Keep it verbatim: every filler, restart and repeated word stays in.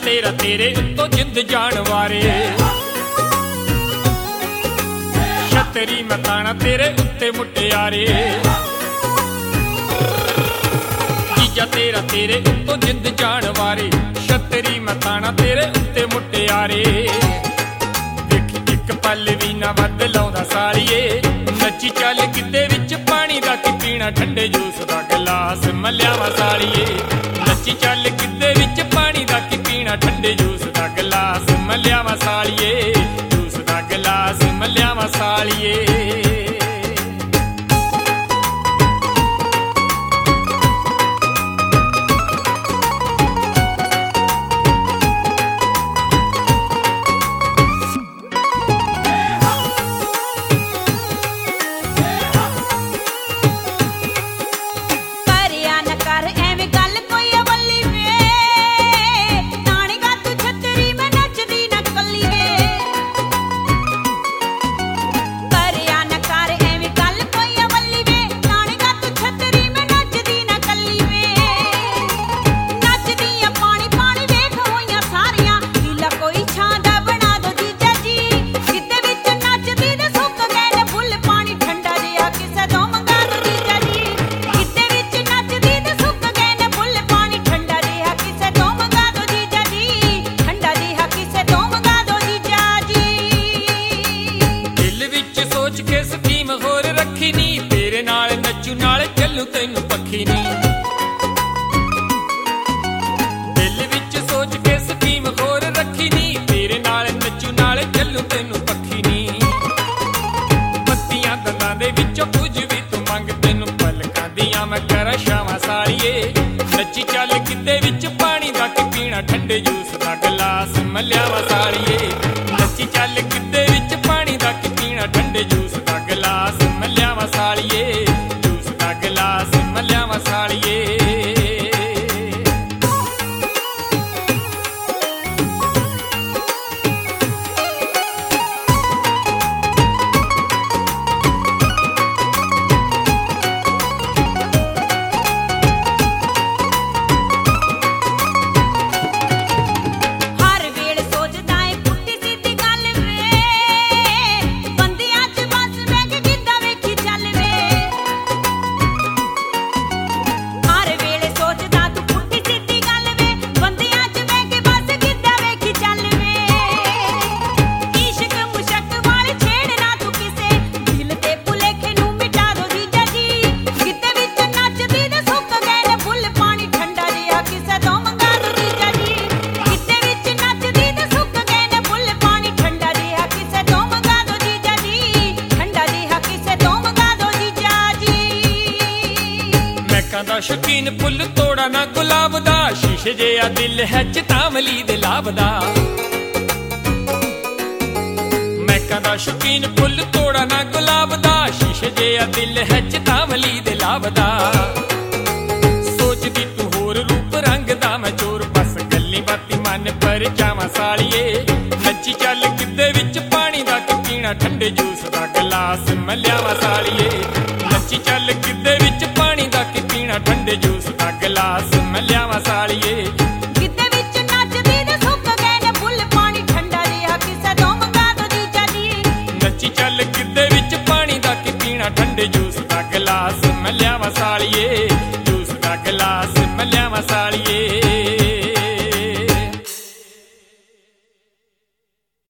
तेरा तेरे उत्तों जिंद जान वारे छतरी मताना तेरे उत्ते मुटियारे जीजा तेरा तेरे उत्तों जिंद जान वारे छतरी मताना तेरे उत्ते मुटियारे देख एक पल भी ना वध लाउंदा सालिए नच्ची चल किते विच पानी दा की पीना ठंडे जूस दा गिलास मल्यावा सालिए नच्ची चल किते विच पानी दा की पीना ठंडे जूस दा गिलास मल्यावा सालिए जूस दा गिलास मल्यावा सालिए ਤੈਨੂੰ ਪੱਖੀ ਨੀ ਦਿਲ ਵਿੱਚ ਸੋਚ ਕੇ ਸਕੀਮ ਹੋਰ ਰੱਖੀ ਨੀ ਤੇਰੇ ਨਾਲ ਨੱਚੂ ਨਾਲ ਚੱਲੂ ਤੈਨੂੰ ਪੱਖੀ ਨੀ ਬੱਤੀਆਂ ਦੰਦਾਂ ਦੇ ਵਿੱਚੋਂ ਕੁਝ ਵੀ ਤੂੰ ਮੰਗ ਤੈਨੂੰ ਪਲਕਾਂ ਦੀਆਂ ਮੈਂ ਕਰਾਂ ਸ਼ਾਵਾਂ ਸਾਲੀਏ ਨੱਚੀ ਚੱਲ ਕਿਤੇ ਵਿੱਚ ਪਾਣੀ ਦਾ ਕੀ ਪੀਣਾ ਠੰਡੇ ਜੂਸ ਦਾ ਗਲਾਸ ਮਲਿਆਵਾ ਸਾਲੀਏ ਨੱਚੀ ਚੱਲ ਕਿਤੇ ਵਿੱਚ ਪਾਣੀ ਦਾ ਕੀ ਪੀਣਾ ਠੰਡੇ ਜੂਸ ਦਾ ਗਲਾਸ ਮਲਿਆਵਾ ਸਾਲੀਏ गिलास मल्यावा सालिए ਦਾ ਸ਼ੌਕੀਨ ਫੁੱਲ ਤੋੜਾ ਨਾ ਗੁਲਾਬ ਦਾ ਸ਼ੀਸ਼ੇ ਜਿਹਾ ਦਿਲ ਹੈ ਚਤਾਮਲੀ ਦੇ ਲਾਭ ਦਾ ਮੈਂ ਕਹਿੰਦਾ ਸ਼ੌਕੀਨ ਫੁੱਲ ਤੋੜਾ ਨਾ ਗੁਲਾਬ ਦਾ ਸ਼ੀਸ਼ੇ ਜਿਹਾ ਦਿਲ ਹੈ ਚਤਾਮਲੀ ਦੇ ਲਾਭ ਦਾ ਸੋਚਦੀ ਤੂੰ ਹੋਰ ਰੂਪ ਰੰਗ ਦਾ ਮੈਂ ਚੋਰ ਬਸ ਗੱਲੀ ਬਾਤੀ ਮਨ ਪਰ ਜਾਵਾਂ ਸਾਲੀਏ ਨੱਚੀ ਚੱਲ ਕਿਤੇ ਵਿੱਚ ਪਾਣੀ ਦਾ ਕੀ ਪੀਣਾ ਠੰਡੇ ਜੂਸ ਦਾ ਗਲਾਸ ਮਲਿਆਵਾ ਸਾਲੀਏ ਨੱਚੀ ਚੱਲ ਕਿਤੇ ਵਿੱਚ ਪਾਣੀ ਦਾ ਕੀ ਪੀਣਾ ਠੰਡੇ ਜੂਸ ਦਾ ਗਲਾਸ ਮਲਿਆਵਾ ਸਾਲੀਏ ਕਿਤੇ ਵਿੱਚ ਨੱਚਦੀ ਤੇ ਸੁੱਕ ਗਏ ਨੇ ਫੁੱਲ ਪਾਣੀ ਠੰਡਾ ਜਿਹਾ ਕਿਸੇ ਤੋਂ ਮੰਗਾ ਦੋ ਜੀਜਾ ਜੀ ਨੱਚੀ ਚੱਲ ਕਿਤੇ ਵਿੱਚ ਪਾਣੀ ਦਾ ਕੀ ਪੀਣਾ ਠੰਡੇ ਜੂਸ ਦਾ ਗਲਾਸ ਮਲਿਆਵਾ ਸਾਲੀਏ ਜੂਸ ਦਾ ਗਲਾਸ ਮਲਿਆਵਾ ਸਾਲੀਏ